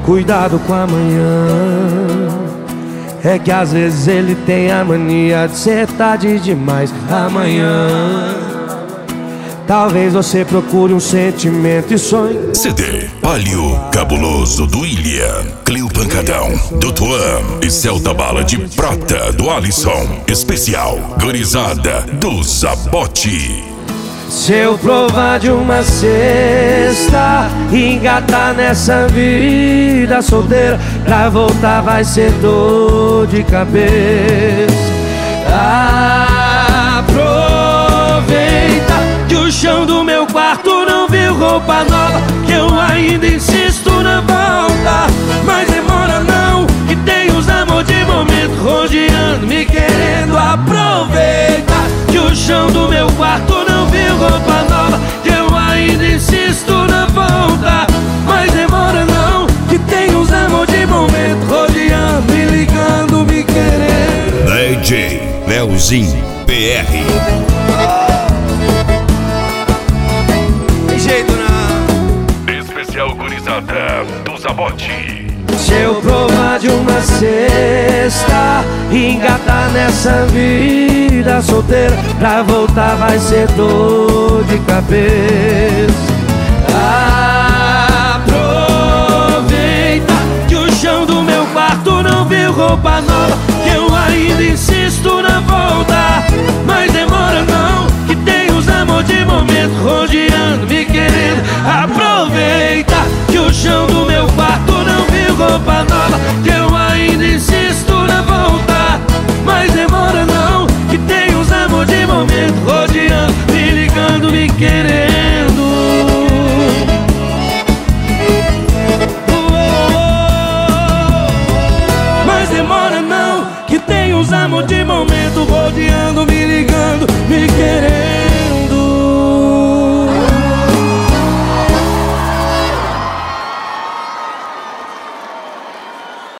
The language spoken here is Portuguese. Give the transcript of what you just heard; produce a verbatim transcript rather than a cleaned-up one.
Cuidado com amanhã. É que às vezes ele tem a mania de ser tarde demais. Amanhã talvez você procure um sentimento e sonhe. C D Palio Cabuloso do William, Cleo Pancadão do Tuan e Celta Bala de Prata do Alisson. Especial Gurizada do Zabote. Se eu provar de uma cesta e engatar nessa vida solteira, pra voltar vai ser dor de cabeça. Aproveita que o chão do meu quarto não viu roupa nova, que eu ainda insisto na volta. Mas demora não, que tem os amor de momento rodeando, me querendo. Aproveita que o chão do meu quarto não viu roupa nova, que eu ainda insisto na volta. Mas demora não, que tem os amor de momento rodeando, me ligando, me querendo. D J Leozinho P R. Tem jeito não. Especial Gurizada do Zabote. Se eu provar de uma cesta e engatar nessa vida solteira, pra voltar vai ser dor de cabeça. Aproveita que o chão do meu quarto não viu roupa nova, que eu ainda insisto na volta. Mas demora não, que tem os amor de momento rodeando, me querendo. Aproveita que o chão do meu quarto não viu roupa nova, que eu ainda insisto na volta. Mas demora não, que tem os amor de momento rodeando, me ligando, me querendo. Mas demora não, que tem os amor de momento rodeando, me ligando, me querendo.